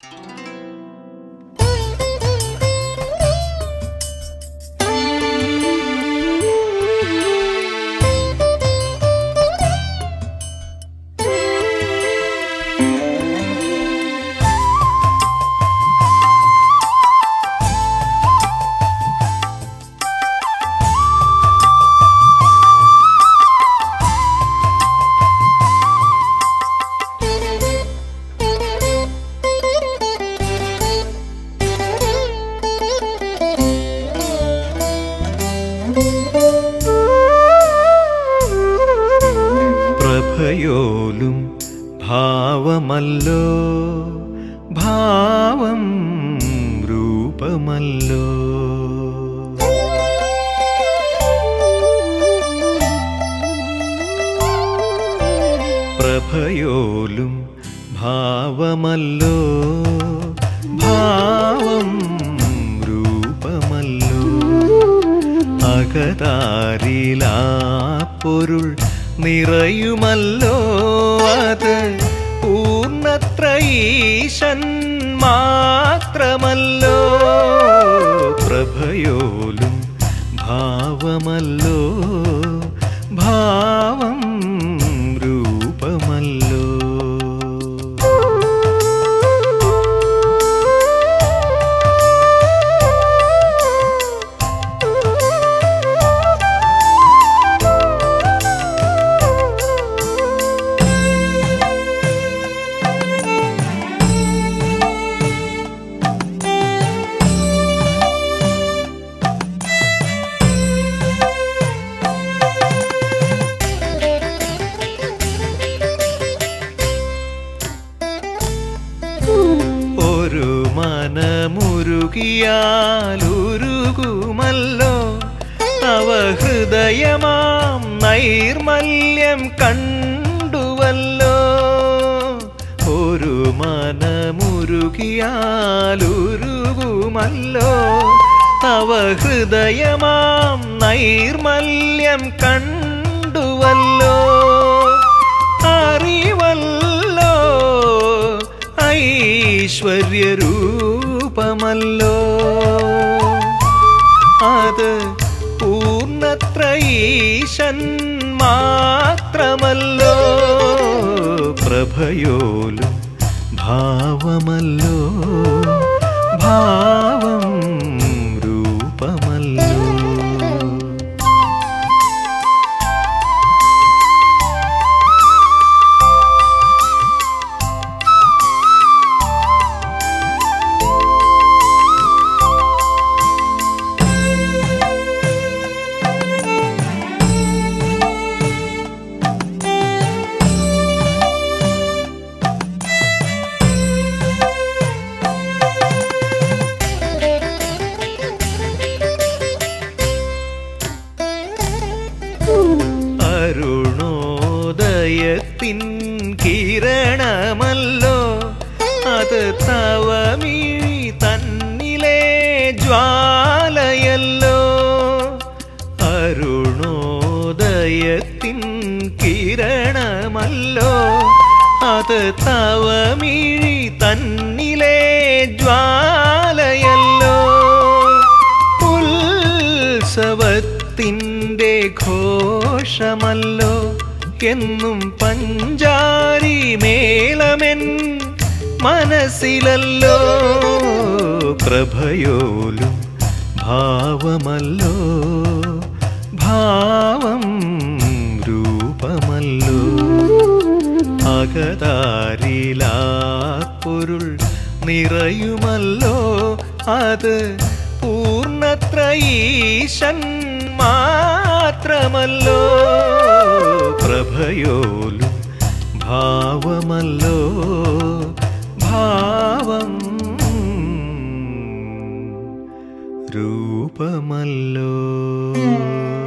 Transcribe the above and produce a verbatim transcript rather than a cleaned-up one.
പ്രഭയോലും ഭാവമല്ലോ ഭാവം രൂപമല്ലോ. പ്രഭയോലും ഭാവമല്ലോ ഭാവം രൂപമല്ലോ. അകതാരിലാ പൊരുൾ നിറയുമല്ലോ അത് പൂർണ്ണത്രയീശൻ മാത്രമല്ലോ. പ്രഭയോലും ഭാവമല്ലോ ഭാവം രൂപമല്ലോ. ഒരു മനമുരുകിയാലുരുകുമല്ലോ തവ ഹൃദയമാം നൈർമല്യം കണ്ടുവല്ലോ. ഒരു മനമുരുകിയാലുരുകുമല്ലോ തവ ഹൃദയമാം നൈർമല്യം കണ്ടുവല്ലോ. അറിവല്ലോ ഐശ്വര്യരൂപമല്ലോ അത് പൂർണ്ണത്രയീശൻ മാത്രമല്ലോ. പ്രഭയോലും ഭാവമല്ലോ ഭാവം രൂപമല്ലോ. അരുണോദയത്തിൻ കിരണമല്ലോ അത് തവമിഴി തന്നിലെ ജ്വാലയല്ലോ. അരുണോദയത്തിൻ കിരണമല്ലോ അത് തവമിഴി തന്നിലെ ജ്വാലയല്ലോ. ഉത്സവത്തിൻ്റെ ഘോഷമല്ലോ എന്നും പഞ്ചാരി മേളമെൻ മനസ്സിലല്ലോ. പ്രഭയോലും ഭാവമല്ലോ ഭാവം രൂപമല്ലോ. അകതാരിലാ പൊരുൾ നിറയുമല്ലോ അത് പൂർണ്ണത്രയീശൻ മാത്രമല്ലോ. പ്രഭയോലും ഭാവമല്ലോ ഭാവം രൂപമല്ലോ.